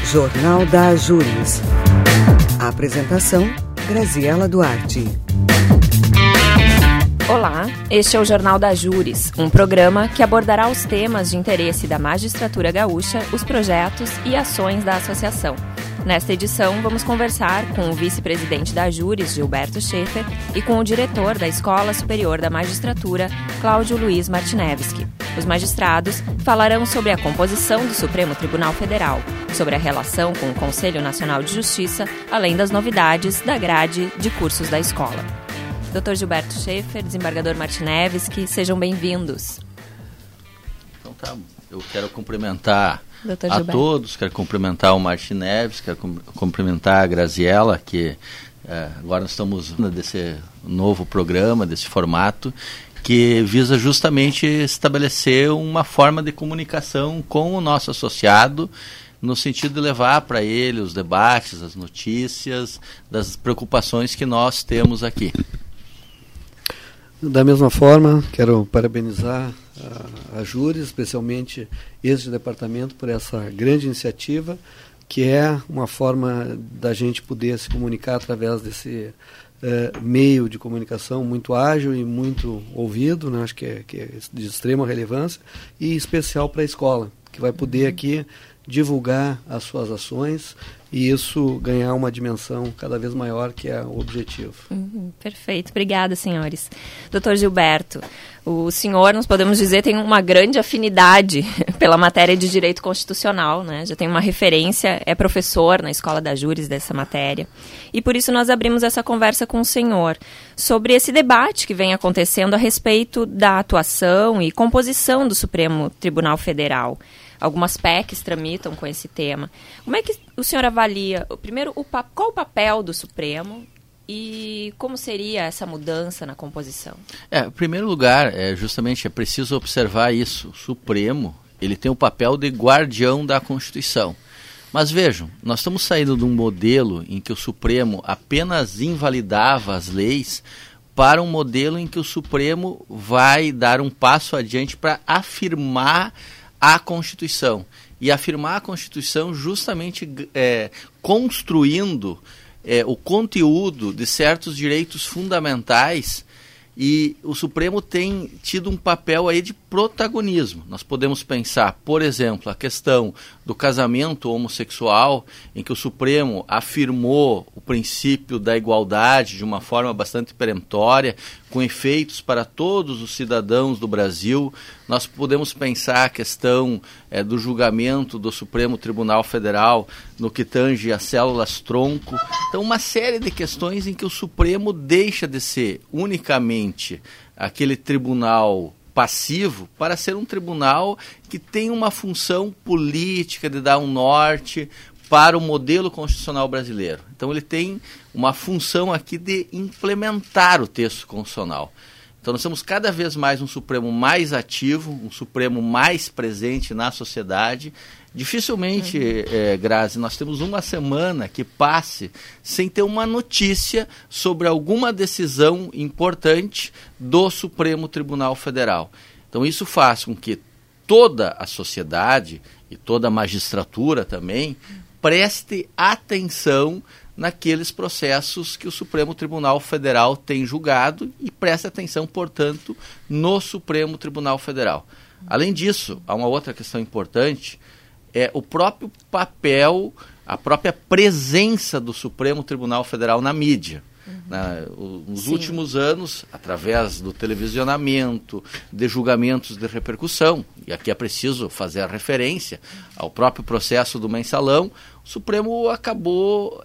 Jornal da Ajures. A apresentação, Graziela Duarte. Olá, este é o Jornal da Ajures, um programa que abordará os temas de interesse da magistratura gaúcha, os projetos e ações da associação. Nesta edição, vamos conversar com o vice-presidente da Ajures, Gilberto Schaefer, e com o diretor da Escola Superior da Magistratura, Cláudio Luiz Martinevski. Os magistrados falarão sobre a composição do Supremo Tribunal Federal, sobre a relação com o Conselho Nacional de Justiça, além das novidades da grade de cursos da escola. Dr. Gilberto Schaefer, desembargador Martinevski, sejam bem-vindos. Então tá, eu quero cumprimentar a todos, quero cumprimentar o Martinevski, quero cumprimentar a Graziela, que agora nós estamos desse novo programa, desse formato, que visa justamente estabelecer uma forma de comunicação com o nosso associado, no sentido de levar para ele os debates, as notícias, das preocupações que nós temos aqui. Da mesma forma, quero parabenizar a Ajures, especialmente este departamento, por essa grande iniciativa, que é uma forma da gente poder se comunicar através desse meio de comunicação muito ágil e muito ouvido, né? Acho que é de extrema relevância, e especial para a escola, que vai poder aqui divulgar as suas ações e isso ganhar uma dimensão cada vez maior, que é o objetivo. Perfeito, obrigada, senhores. Dr. Gilberto, o senhor, nós podemos dizer, tem uma grande afinidade pela matéria de direito constitucional, né? Já tem uma referência, é professor na Escola da Ajures dessa matéria. E por isso nós abrimos essa conversa com o senhor sobre esse debate que vem acontecendo a respeito da atuação e composição do Supremo Tribunal Federal. Algumas PECs tramitam com esse tema. Como é que o senhor avalia, primeiro, qual o papel do Supremo e como seria essa mudança na composição? Em primeiro lugar, justamente é preciso observar isso. O Supremo, ele tem o papel de guardião da Constituição. Mas vejam, nós estamos saindo de um modelo em que o Supremo apenas invalidava as leis para um modelo em que o Supremo vai dar um passo adiante para afirmar a Constituição. E afirmar a Constituição justamente construindo o conteúdo de certos direitos fundamentais, e o Supremo tem tido um papel aí de protagonismo. Nós podemos pensar, por exemplo, a questão do casamento homossexual, em que o Supremo afirmou o princípio da igualdade de uma forma bastante peremptória, com efeitos para todos os cidadãos do Brasil. Nós podemos pensar a questão do julgamento do Supremo Tribunal Federal no que tange as células-tronco. Então, uma série de questões em que o Supremo deixa de ser unicamente aquele tribunal passivo para ser um tribunal que tem uma função política de dar um norte para o modelo constitucional brasileiro. Então ele tem uma função aqui de implementar o texto constitucional. Então nós temos cada vez mais um Supremo mais ativo, um Supremo mais presente na sociedade. Dificilmente, Grazi, nós temos uma semana que passe sem ter uma notícia sobre alguma decisão importante do Supremo Tribunal Federal. Então isso faz com que toda a sociedade e toda a magistratura também preste atenção naqueles processos que o Supremo Tribunal Federal tem julgado e preste atenção, portanto, no Supremo Tribunal Federal. Além disso, há uma outra questão importante, é o próprio papel, a própria presença do Supremo Tribunal Federal na mídia. Nos últimos anos, através do televisionamento, de julgamentos de repercussão, e aqui é preciso fazer a referência ao próprio processo do Mensalão, o Supremo acabou,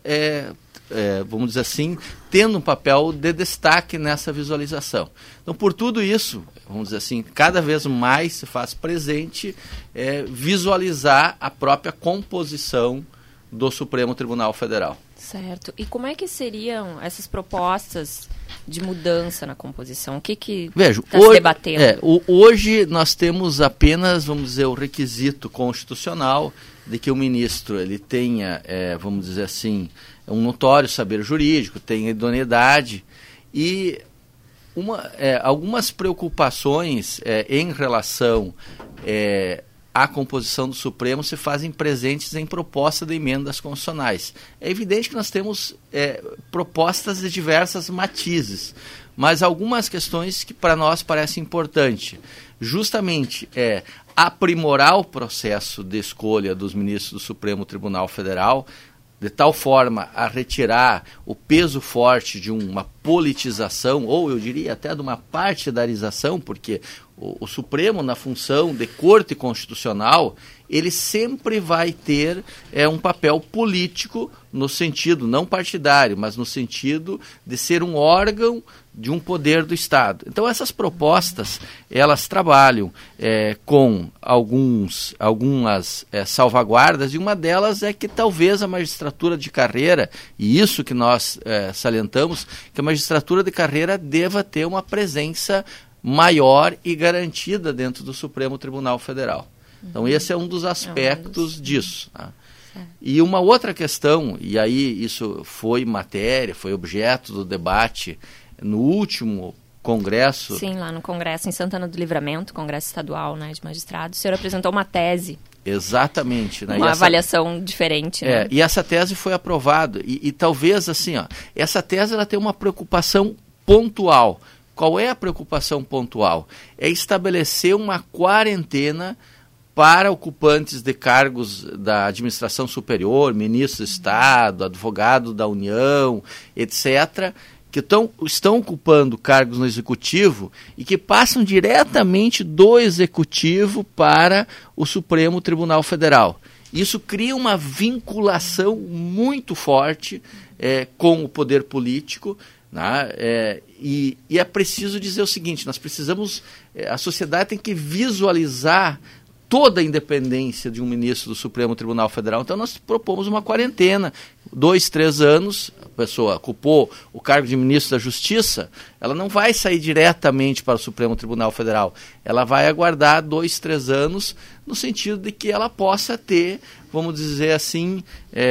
vamos dizer assim, tendo um papel de destaque nessa visualização. Então, por tudo isso, vamos dizer assim, cada vez mais se faz presente visualizar a própria composição do Supremo Tribunal Federal. Certo. E como é que seriam essas propostas de mudança na composição? O que está se debatendo? Hoje nós temos apenas, vamos dizer, o requisito constitucional de que o ministro ele tenha, vamos dizer assim, um notório saber jurídico, tenha idoneidade e algumas preocupações em relação à composição do Supremo se fazem presentes em proposta de emendas constitucionais. É evidente que nós temos propostas de diversas matizes, mas algumas questões que para nós parecem importantes, justamente aprimorar o processo de escolha dos ministros do Supremo Tribunal Federal, de tal forma a retirar o peso forte de uma politização, ou eu diria até de uma partidarização, porque o Supremo, na função de corte constitucional, ele sempre vai ter um papel político no sentido, não partidário, mas no sentido de ser um órgão de um poder do Estado. Então essas propostas, elas trabalham com algumas salvaguardas, e uma delas é que talvez a magistratura de carreira, e isso que nós salientamos, que a magistratura de carreira deva ter uma presença maior e garantida dentro do Supremo Tribunal Federal. Então esse é um dos aspectos disso. Tá? E uma outra questão, e aí isso foi matéria, foi objeto do debate no último congresso. Sim, lá no congresso em Santana do Livramento, congresso estadual, né, de magistrados, o senhor apresentou uma tese. Exatamente. Né? Uma avaliação diferente. Né? E essa tese foi aprovada. E talvez, assim, essa tese ela tem uma preocupação pontual. Qual é a preocupação pontual? É estabelecer uma quarentena para ocupantes de cargos da administração superior, ministro de Estado, advogado da União, etc., que estão ocupando cargos no Executivo e que passam diretamente do Executivo para o Supremo Tribunal Federal. Isso cria uma vinculação muito forte com o poder político, né? E é preciso dizer o seguinte, nós precisamos, a sociedade tem que visualizar toda a independência de um ministro do Supremo Tribunal Federal. Então nós propomos uma quarentena, 2, 3 anos, a pessoa ocupou o cargo de ministro da Justiça, ela não vai sair diretamente para o Supremo Tribunal Federal, ela vai aguardar 2, 3 anos, no sentido de que ela possa ter, vamos dizer assim,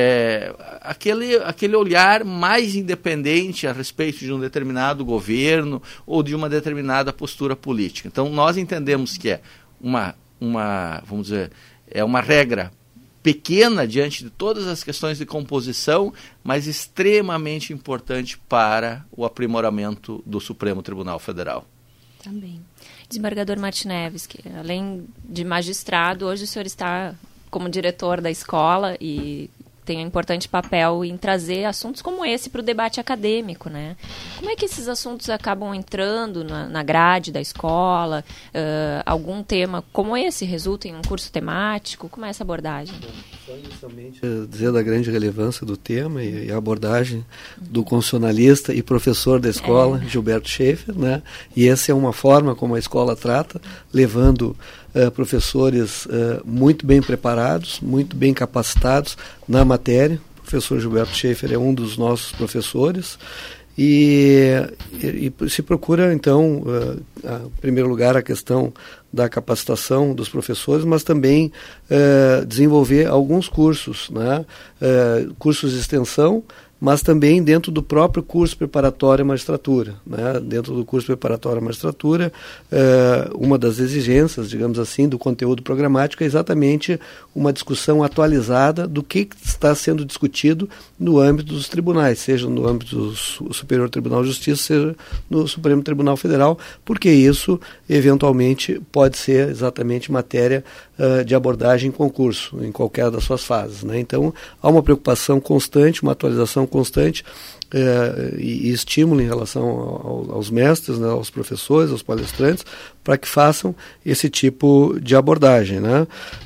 aquele olhar mais independente a respeito de um determinado governo ou de uma determinada postura política. Então nós entendemos que é vamos dizer, é uma regra pequena diante de todas as questões de composição, mas extremamente importante para o aprimoramento do Supremo Tribunal Federal. Também. Desembargador Martinez, que além de magistrado, hoje o senhor está como diretor da escola e tem um importante papel em trazer assuntos como esse para o debate acadêmico, né? Como é que esses assuntos acabam entrando na grade da escola? Algum tema como esse resulta em um curso temático? Como é essa abordagem? Só inicialmente dizer da grande relevância do tema e a abordagem do constitucionalista e professor da escola, Gilberto Schaefer, né? E essa é uma forma como a escola trata, levando professores muito bem preparados, muito bem capacitados na matéria. O professor Gilberto Schaefer é um dos nossos professores e se procura, então, em primeiro lugar, a questão da capacitação dos professores, mas também desenvolver alguns cursos, né? Cursos de extensão, mas também dentro do próprio curso preparatório à magistratura, né? Dentro do curso preparatório à magistratura, uma das exigências, digamos assim, do conteúdo programático é exatamente uma discussão atualizada do que está sendo discutido no âmbito dos tribunais, seja no âmbito do Superior Tribunal de Justiça, seja no Supremo Tribunal Federal, porque isso, eventualmente, pode ser exatamente matéria de abordagem em concurso, em qualquer das suas fases, né? Então, há uma preocupação constante, uma atualização constante e estímulo em relação aos mestres, né, aos professores, aos palestrantes, para que façam esse tipo de abordagem, né?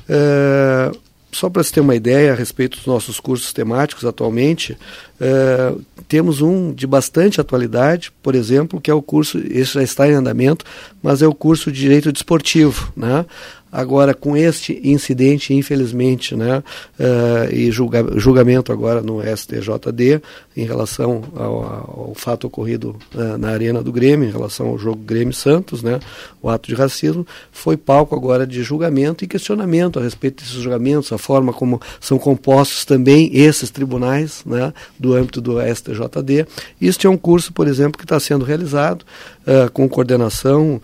Só para se ter uma ideia a respeito dos nossos cursos temáticos atualmente, temos um de bastante atualidade, por exemplo, que é o curso, esse já está em andamento, mas é o curso de Direito Desportivo, né? Agora, com este incidente, infelizmente, né, e julgamento agora no STJD, em relação ao fato ocorrido na Arena do Grêmio, em relação ao jogo Grêmio-Santos, né, o ato de racismo, foi palco agora de julgamento e questionamento a respeito desses julgamentos, a forma como são compostos também esses tribunais, né, do âmbito do STJD. Este é um curso, por exemplo, que está sendo realizado com coordenação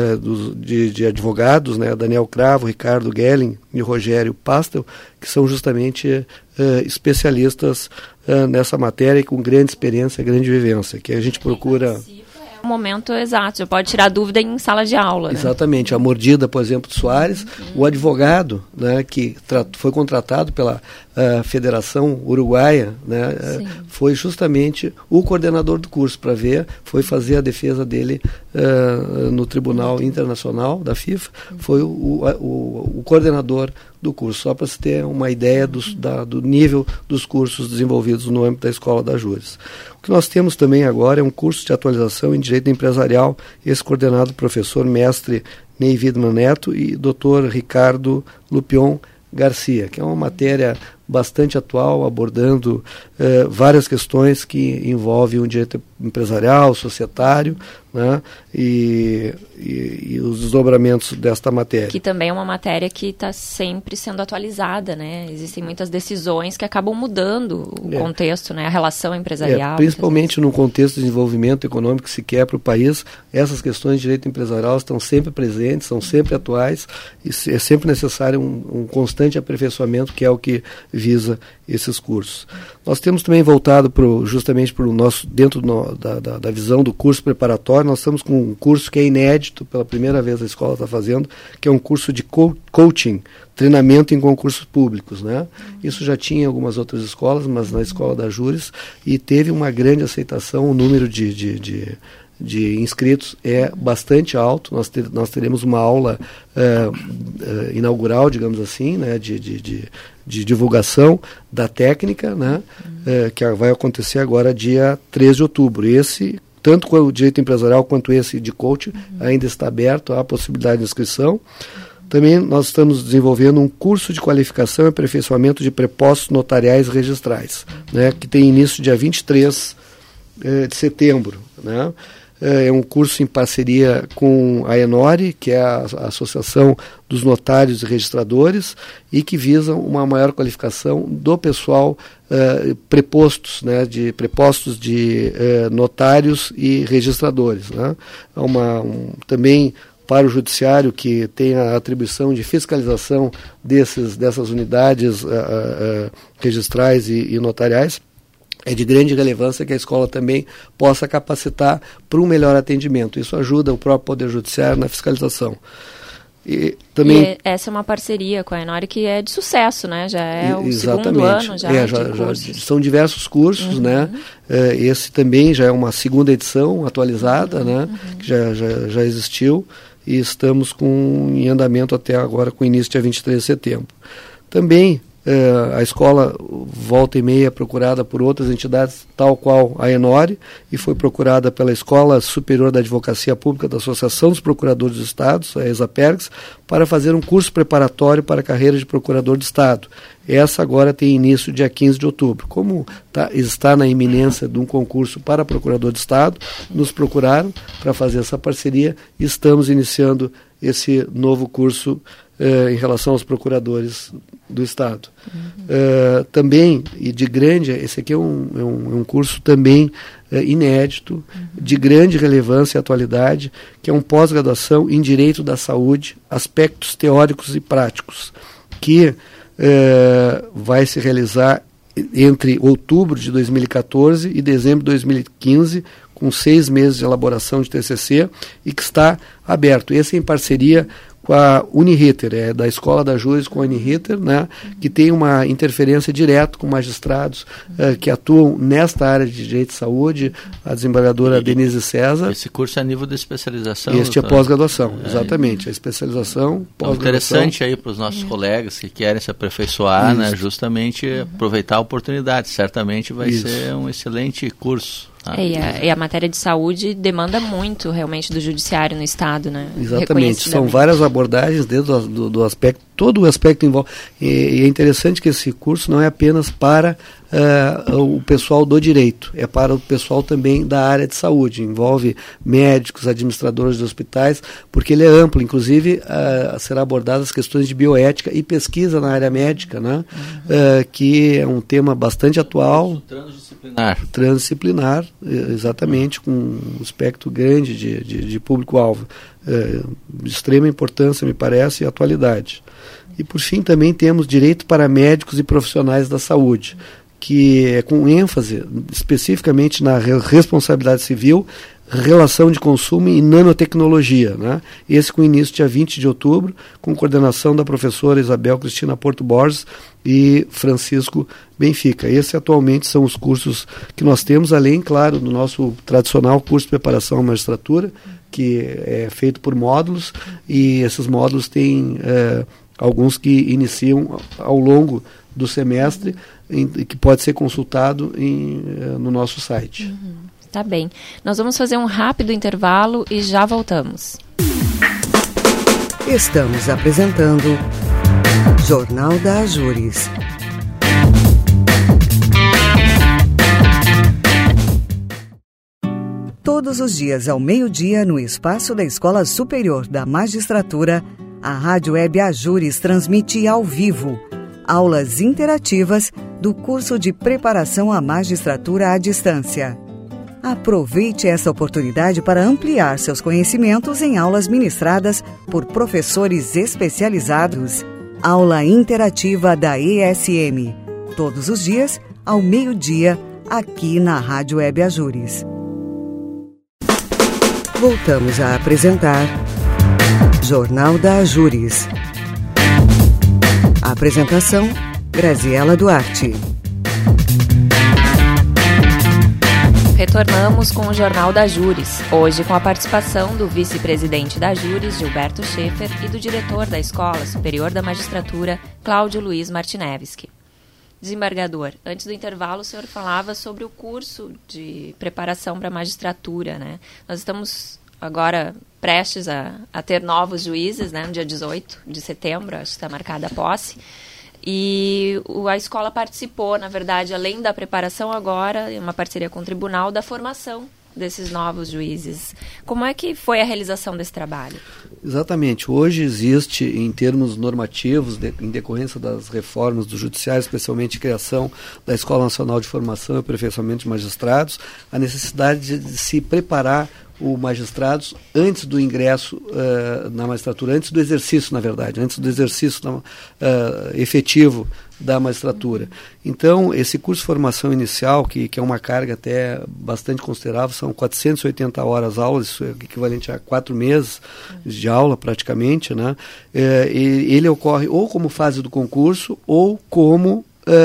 de advogados, né, Daniel Cravo, Ricardo Gelling e Rogério Pastel, que são justamente especialistas nessa matéria e com grande experiência, grande vivência, que a gente procura... O momento exato, já pode tirar dúvida em sala de aula. Exatamente, a mordida, por exemplo, de Soares, o advogado, né, que foi contratado pela Federação Uruguaia, né, foi justamente o coordenador do curso para foi fazer a defesa dele no Tribunal Internacional da FIFA, foi o coordenador do curso, só para se ter uma ideia do nível dos cursos desenvolvidos no âmbito da Escola da Júris. O que nós temos também agora é um curso de atualização em Direito Empresarial, esse coordenado professor mestre Ney Widman Neto e Dr. Ricardo Lupion Garcia, que é uma matéria bastante atual, abordando várias questões que envolvem o direito empresarial, societário, né, e os desdobramentos desta matéria. Que também é uma matéria que está sempre sendo atualizada, né? Existem muitas decisões que acabam mudando o contexto, né? A relação empresarial. Principalmente no contexto de desenvolvimento econômico que se quer para o país, essas questões de direito empresarial estão sempre presentes, são sempre atuais, e é sempre necessário um constante aperfeiçoamento, que é o que visa esses cursos. Nós temos também voltado justamente para o nosso, dentro da visão do curso preparatório, nós estamos com um curso que é inédito, pela primeira vez a escola está fazendo, que é um curso de coaching, treinamento em concursos públicos, né? Isso já tinha em algumas outras escolas, mas na Escola da Júris, e teve uma grande aceitação, o número de inscritos é bastante alto. Nós teremos uma aula inaugural, digamos assim, né, de divulgação da técnica, né, que vai acontecer agora dia 13 de outubro. Esse, tanto o direito empresarial quanto esse de coaching, ainda está aberto, há possibilidade de inscrição. Também nós estamos desenvolvendo um curso de qualificação e aperfeiçoamento de prepostos notariais registrais, né, que tem início dia 23 de setembro, né? É um curso em parceria com a ENORE, que é a Associação dos Notários e Registradores, e que visa uma maior qualificação do pessoal prepostos, né, prepostos de notários e registradores, né? Também para o judiciário, que tem a atribuição de fiscalização dessas unidades registrais e notariais. É de grande relevância que a escola também possa capacitar para um melhor atendimento. Isso ajuda o próprio Poder Judiciário na fiscalização. E essa é uma parceria com a ENORE que é de sucesso, né? Já é o segundo ano já são diversos cursos, né? Esse também já é uma segunda edição atualizada, né? Que já existiu, e estamos em andamento até agora, com início dia 23 de setembro. Também a escola volta e meia é procurada por outras entidades, tal qual a ENORE, e foi procurada pela Escola Superior da Advocacia Pública da Associação dos Procuradores do Estado, a ESAPERGS, para fazer um curso preparatório para a carreira de Procurador de Estado. Essa agora tem início dia 15 de outubro. Como está na iminência de um concurso para Procurador de Estado, nos procuraram para fazer essa parceria e estamos iniciando esse novo curso em relação aos procuradores do Estado. Também, e de grande, esse aqui é um curso também inédito, de grande relevância e atualidade, que é um pós-graduação em Direito da Saúde, aspectos teóricos e práticos, que vai se realizar entre outubro de 2014 e dezembro de 2015, com 6 meses de elaboração de TCC, e que está aberto. Esse é em parceria com a Uniriter, da Escola da Júris com a Uniriter, né, que tem uma interferência direta com magistrados que atuam nesta área de direito de saúde, a desembargadora Denise César. Esse curso é a nível de especialização? Este é pós-graduação, exatamente, a especialização, pós-graduação. Interessante aí para os nossos colegas que querem se aperfeiçoar, né, justamente aproveitar a oportunidade, certamente vai ser um excelente curso. E a matéria de saúde demanda muito realmente do judiciário no Estado, né? Exatamente, são várias abordagens desde do aspecto todo o aspecto envolve. E é interessante que esse curso não é apenas para o pessoal do direito, é para o pessoal também da área de saúde, envolve médicos, administradores de hospitais, porque ele é amplo, inclusive será abordadas as questões de bioética e pesquisa na área médica, né? Que é um tema bastante atual. Transdisciplinar, exatamente, com um espectro grande de público-alvo, de extrema importância, me parece, e atualidade. E, por fim, também temos direito para médicos e profissionais da saúde, que é com ênfase especificamente na responsabilidade civil, relação de consumo e nanotecnologia, né? Esse com início dia 20 de outubro, com coordenação da professora Isabel Cristina Porto Borges e Francisco Benfica. Esses atualmente são os cursos que nós temos, além, claro, do nosso tradicional curso de preparação à magistratura, que é feito por módulos, e esses módulos têm alguns que iniciam ao longo do semestre, que pode ser consultado no nosso site. Tá bem. Nós vamos fazer um rápido intervalo e já voltamos. Estamos apresentando Jornal da Ajures. Todos os dias ao meio-dia, no espaço da Escola Superior da Magistratura, a Rádio Web Ajures transmite ao vivo aulas interativas do curso de preparação à magistratura à distância. Aproveite essa oportunidade para ampliar seus conhecimentos em aulas ministradas por professores especializados. Aula interativa da ESM, todos os dias, ao meio-dia, aqui na Rádio Web Ajures. Voltamos a apresentar Jornal da Ajures. A apresentação, Graziela Duarte. Retornamos com o Jornal da Ajures, hoje com a participação do vice-presidente da Ajures, Gilberto Schaefer, e do diretor da Escola Superior da Magistratura, Cláudio Luiz Martinevski. Desembargador, antes do intervalo o senhor falava sobre o curso de preparação para a magistratura, né? Nós estamos agora prestes a ter novos juízes, né? No dia 18 de setembro, acho que está marcada a posse. E a escola participou, na verdade, além da preparação agora, em uma parceria com o tribunal, da formação desses novos juízes. Como é que foi a realização desse trabalho? Exatamente. Hoje existe, em termos normativos, em decorrência das reformas do judiciário, especialmente a criação da Escola Nacional de Formação e Aperfeiçoamento de Magistrados, a necessidade de se preparar o magistrados antes do ingresso na magistratura, antes do exercício, na verdade, antes do exercício efetivo da magistratura. Então, esse curso de formação inicial, que é uma carga até bastante considerável, são 480 horas aulas, isso é equivalente a 4 meses de aula praticamente, né? Ele ocorre ou como fase do concurso ou como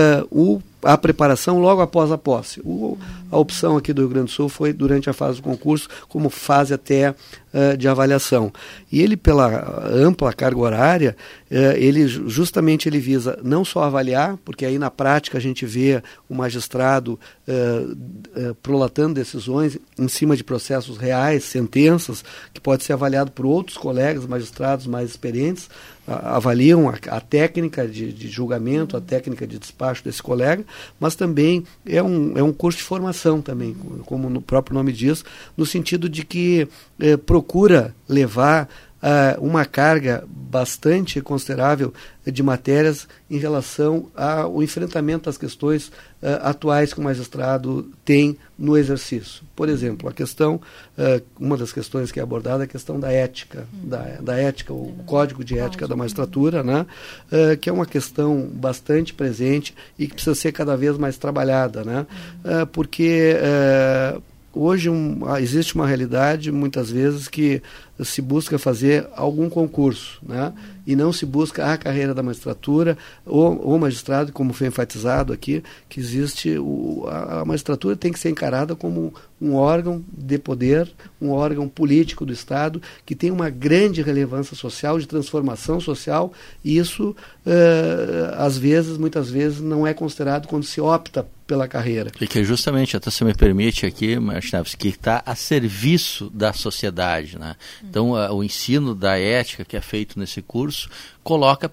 a preparação logo após a posse. A opção aqui do Rio Grande do Sul foi durante a fase do concurso, como fase até de avaliação. E ele, pela ampla carga horária, ele justamente ele visa não só avaliar, porque aí na prática a gente vê o magistrado prolatando decisões em cima de processos reais, sentenças, que pode ser avaliado por outros colegas, magistrados mais experientes, avaliam a técnica de julgamento, a técnica de despacho desse colega, mas também é um curso de formação também, como o próprio nome diz, no sentido de que procura levar uma carga bastante considerável de matérias em relação ao enfrentamento das questões atuais que o magistrado tem no exercício. Por exemplo, a questão, uma das questões que é abordada é a questão da ética, da ética, o código de ética da magistratura, né? Que é uma questão bastante presente e que precisa ser cada vez mais trabalhada, né? Porque hoje existe uma realidade, muitas vezes, que se busca fazer algum concurso, né? E não se busca a carreira da magistratura ou magistrado, como foi enfatizado aqui, que existe, a magistratura tem que ser encarada como um órgão de poder, um órgão político do Estado, que tem uma grande relevância social, de transformação social, e isso, muitas vezes, não é considerado quando se opta pela carreira. E que justamente, até se me permite aqui, Martinez, que está a serviço da sociedade, né? Então, o ensino da ética que é feito nesse curso coloca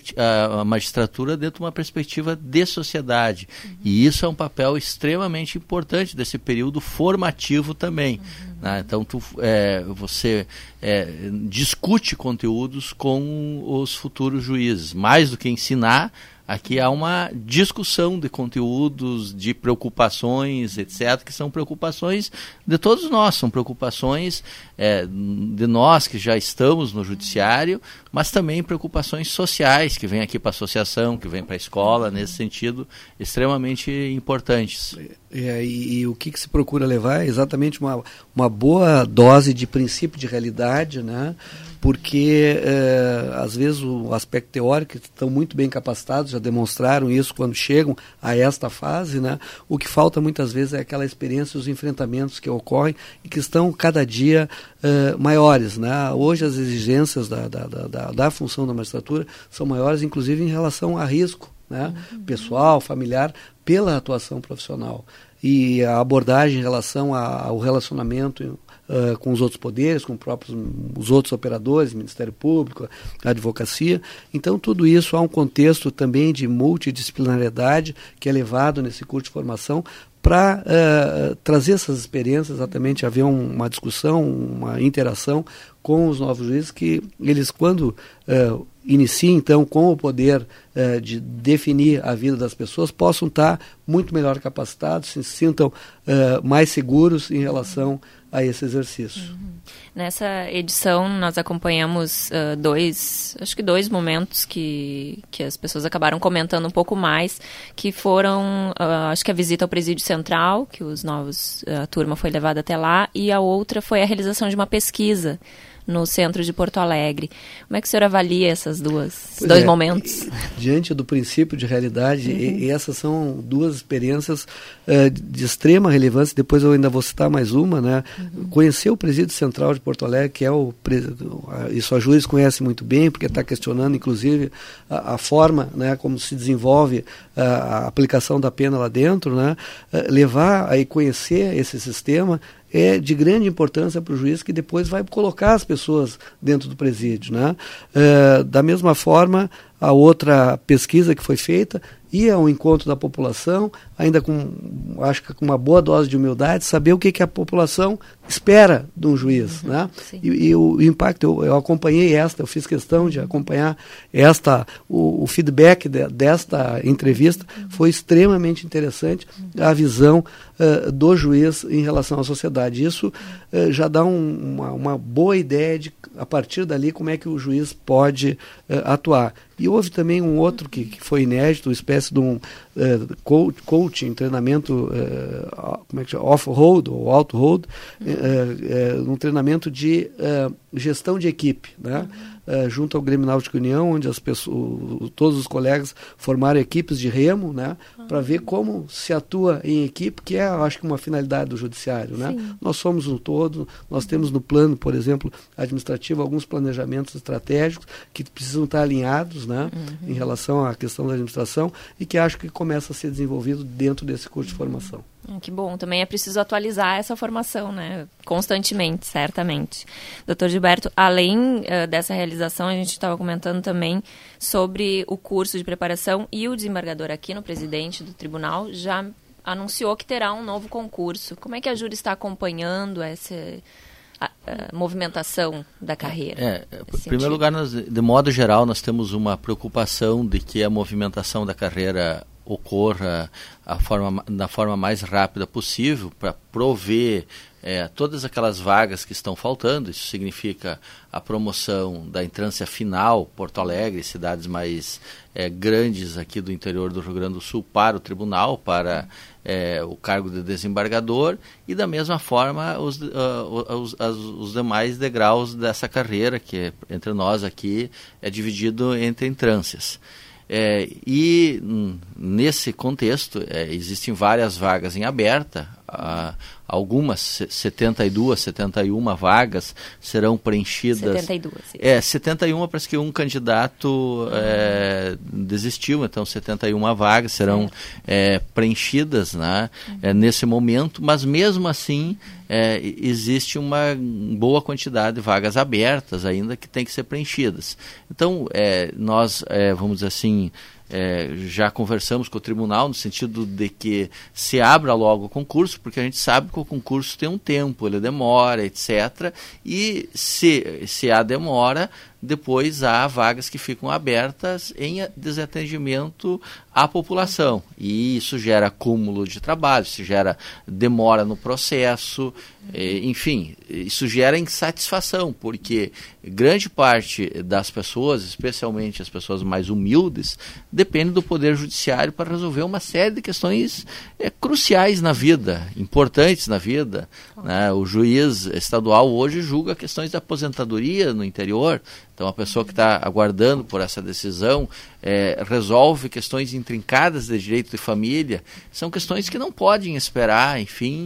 a magistratura dentro de uma perspectiva de sociedade. E isso é um papel extremamente importante desse período formativo também. Né? Então, você discute conteúdos com os futuros juízes. Mais do que ensinar, aqui há uma discussão de conteúdos, de preocupações, etc., que são preocupações de todos nós, são preocupações de nós que já estamos no judiciário, mas também preocupações sociais, que vêm aqui para a associação, que vêm para a escola, nesse sentido, extremamente importantes. E o que se procura levar é exatamente uma boa dose de princípio de realidade, né? Porque às vezes o aspecto teórico estão muito bem capacitados, já demonstraram isso quando chegam a esta fase, né? O que falta muitas vezes é aquela experiência, os enfrentamentos que ocorrem e que estão cada dia maiores, né? Hoje as exigências da função da magistratura são maiores, inclusive em relação a risco, né? Pessoal, familiar, pela atuação profissional. E a abordagem em relação ao relacionamento com os outros poderes, com os outros operadores, Ministério Público, a advocacia. Então, tudo isso há um contexto também de multidisciplinariedade que é levado nesse curso de formação para trazer essas experiências, exatamente haver uma discussão, uma interação com os novos juízes, que eles, quando iniciem, então, com o poder de definir a vida das pessoas, possam estar muito melhor capacitados, se sintam mais seguros em relação a esse exercício. Nessa edição, nós acompanhamos dois momentos que as pessoas acabaram comentando um pouco mais, que foram, acho que a visita ao Presídio Central, que a turma foi levada até lá, e a outra foi a realização de uma pesquisa no centro de Porto Alegre. Como é que o senhor avalia esses dois momentos? Diante do princípio de realidade, e essas são duas experiências de extrema relevância. Depois eu ainda vou citar mais uma, né? Conhecer o Presídio Central de Porto Alegre, que é isso a Júris conhece muito bem, porque está questionando, inclusive, a forma, né, como se desenvolve a aplicação da pena lá dentro, né? Levar a conhecer esse sistema é de grande importância para o juiz, que depois vai colocar as pessoas dentro do presídio, né? Da mesma forma, a outra pesquisa que foi feita ia ao encontro da população, ainda acho que com uma boa dose de humildade, saber o que a população espera de um juiz, né? E o impacto, eu acompanhei eu fiz questão de acompanhar o feedback desta entrevista, foi extremamente interessante, a visão do juiz em relação à sociedade. Isso já dá uma boa ideia de, a partir dali, como é que o juiz pode atuar. E houve também um outro que foi inédito, uma espécie de um coaching, treinamento como é que chama? Off-road ou out-road, um treinamento de gestão de equipe, né? Junto ao Grêmio Náutico União, onde todos os colegas formaram equipes de remo, né? Para ver como se atua em equipe, que é, acho que, uma finalidade do judiciário, né? Nós somos um todo, nós temos no plano, por exemplo, administrativo, alguns planejamentos estratégicos que precisam estar alinhados, né? Em relação à questão da administração, e que acho que começa a ser desenvolvido dentro desse curso de formação. Que bom, também é preciso atualizar essa formação, né? Constantemente, certamente. Doutor Gilberto, além dessa realização, a gente estava comentando também sobre o curso de preparação, e o desembargador aqui, no presidente do tribunal, já anunciou que terá um novo concurso. Como é que a Júris está acompanhando essa movimentação da carreira? Em primeiro lugar, de modo geral, nós temos uma preocupação de que a movimentação da carreira ocorra da forma mais rápida possível, para prover todas aquelas vagas que estão faltando. Isso significa a promoção da entrância final, Porto Alegre, cidades mais grandes aqui do interior do Rio Grande do Sul, para o tribunal, para o cargo de desembargador, e da mesma forma os demais degraus dessa carreira, que entre nós aqui é dividido entre entrâncias. E nesse contexto existem várias vagas em aberta, algumas 72, 71 vagas serão preenchidas. 72. 71, parece que um candidato desistiu, então 71 vagas serão preenchidas, né, nesse momento, mas mesmo assim existe uma boa quantidade de vagas abertas ainda que tem que ser preenchidas. Então, nós, vamos dizer assim, já conversamos com o tribunal no sentido de que se abra logo o concurso, porque a gente sabe que o concurso tem um tempo, ele demora, etc. E se há demora, depois há vagas que ficam abertas em desatendimento à população. E isso gera acúmulo de trabalho, isso gera demora no processo, enfim, isso gera insatisfação, porque grande parte das pessoas, especialmente as pessoas mais humildes, depende do Poder Judiciário para resolver uma série de questões cruciais na vida, importantes na vida, né? O juiz estadual hoje julga questões da aposentadoria no interior. Então, a pessoa que está aguardando por essa decisão resolve questões intrincadas de direito de família. São questões que não podem esperar, enfim,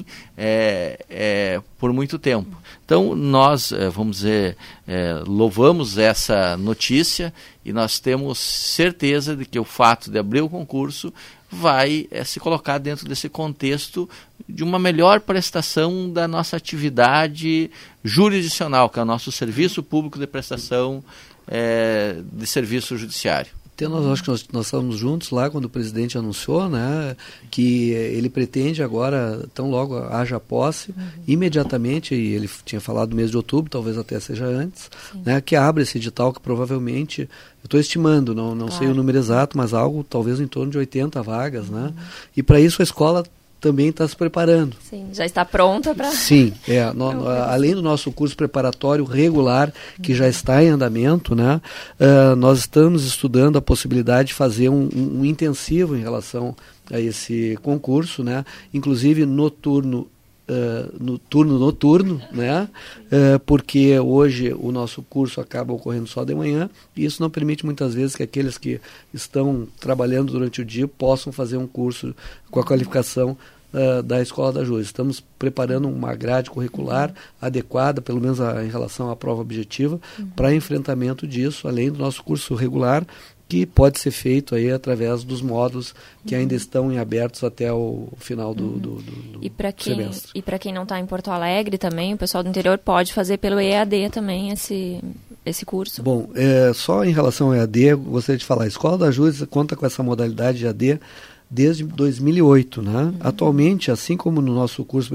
por muito tempo. Então, nós, vamos dizer, louvamos essa notícia e nós temos certeza de que o fato de abrir o concurso vai se colocar dentro desse contexto de uma melhor prestação da nossa atividade jurisdicional, que é o nosso serviço público de prestação de serviço judiciário. Até acho que nós estávamos juntos lá quando o presidente anunciou, né, que ele pretende agora, tão logo haja posse, imediatamente, e ele tinha falado no mês de outubro, talvez até seja antes, né, que abre esse edital que provavelmente, eu estou estimando, não sei o número exato, mas algo talvez em torno de 80 vagas, né, e para isso a escola também está se preparando. Sim, já está pronta para... Sim, além do nosso curso preparatório regular, que já está em andamento, né, nós estamos estudando a possibilidade de fazer um intensivo em relação a esse concurso, né, inclusive no turno noturno, né, porque hoje o nosso curso acaba ocorrendo só de manhã, e isso não permite muitas vezes que aqueles que estão trabalhando durante o dia possam fazer um curso com a qualificação da Escola da Júris. Estamos preparando uma grade curricular adequada, pelo menos em relação à prova objetiva, para enfrentamento disso, além do nosso curso regular, que pode ser feito aí através dos módulos que ainda estão em abertos até o final do semestre. E para quem não está em Porto Alegre também, o pessoal do interior pode fazer pelo EAD também esse curso? Bom, só em relação ao EAD, eu gostaria de falar, a Escola da Júris conta com essa modalidade de EAD desde 2008, né? Atualmente, assim como no nosso curso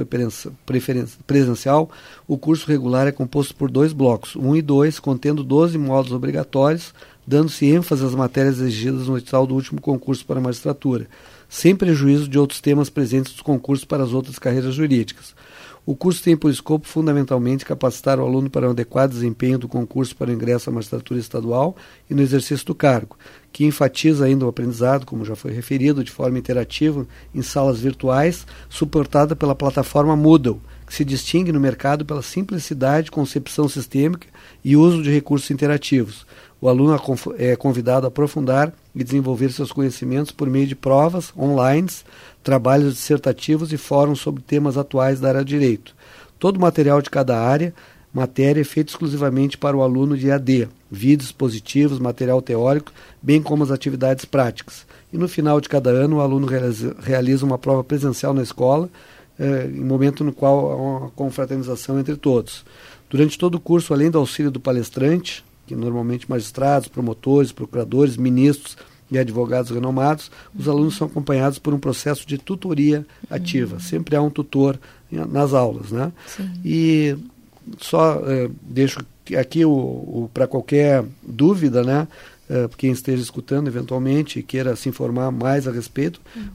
presencial, o curso regular é composto por 2 blocos, 1 e 2, contendo 12 módulos obrigatórios, dando-se ênfase às matérias exigidas no edital do último concurso para a magistratura, sem prejuízo de outros temas presentes dos concursos para as outras carreiras jurídicas. O curso tem por escopo fundamentalmente capacitar o aluno para um adequado desempenho do concurso para o ingresso à magistratura estadual e no exercício do cargo, que enfatiza ainda o aprendizado, como já foi referido, de forma interativa em salas virtuais, suportada pela plataforma Moodle, que se distingue no mercado pela simplicidade, concepção sistêmica e uso de recursos interativos. O aluno é convidado a aprofundar e desenvolver seus conhecimentos por meio de provas online, trabalhos dissertativos e fóruns sobre temas atuais da área de direito. Todo o material de cada matéria é feito exclusivamente para o aluno de EAD, vídeos expositivos, material teórico, bem como as atividades práticas. E no final de cada ano, o aluno realiza uma prova presencial na escola, em momento no qual há uma confraternização entre todos. Durante todo o curso, além do auxílio do palestrante, que normalmente magistrados, promotores, procuradores, ministros e advogados renomados, os alunos são acompanhados por um processo de tutoria ativa. Sempre há um tutor nas aulas, né? Sim. E só deixo aqui para qualquer dúvida, né? Quem esteja escutando eventualmente e queira se informar mais a respeito,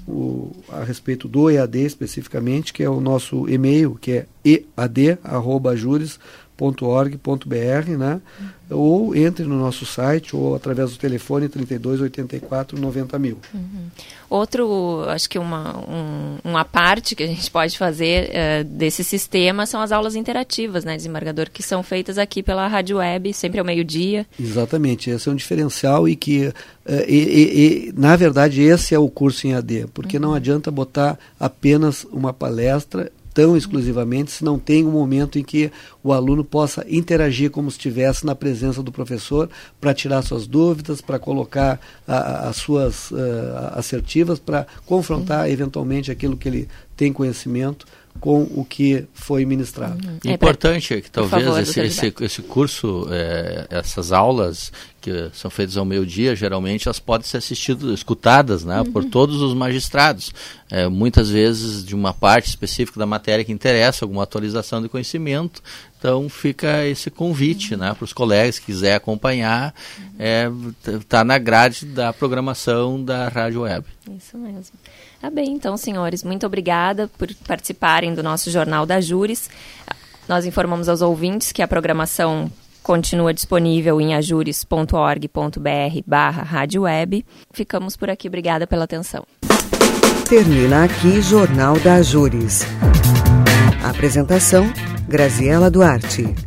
a respeito do EAD especificamente, que é o nosso e-mail, que é ead@jures.br, né? Ou entre no nosso site ou através do telefone 32 84 90 mil. Outro, acho que uma parte que a gente pode fazer desse sistema são as aulas interativas, né, desembargador, que são feitas aqui pela Rádio Web, sempre ao meio-dia. Exatamente, esse é um diferencial e que, na verdade, esse é o curso em AD, porque não adianta botar apenas uma palestra tão exclusivamente, se não tem um momento em que o aluno possa interagir como se estivesse na presença do professor para tirar suas dúvidas, para colocar as suas assertivas, para confrontar eventualmente aquilo que ele tem conhecimento com o que foi ministrado. Importante é que talvez esse curso, essas aulas que são feitas ao meio-dia, geralmente elas podem ser escutadas, né, por todos os magistrados. Muitas vezes de uma parte específica da matéria que interessa, alguma atualização de conhecimento. Então fica esse convite, né, para os colegas que quiser acompanhar, tá na grade da programação da Rádio Web. Isso mesmo. Tá bem, então, senhores, muito obrigada por participarem do nosso Jornal da Júris. Nós informamos aos ouvintes que a programação continua disponível em ajures.org.br/Rádio Web. Ficamos por aqui, obrigada pela atenção. Termina aqui Jornal da Júris. Apresentação, Graziela Duarte.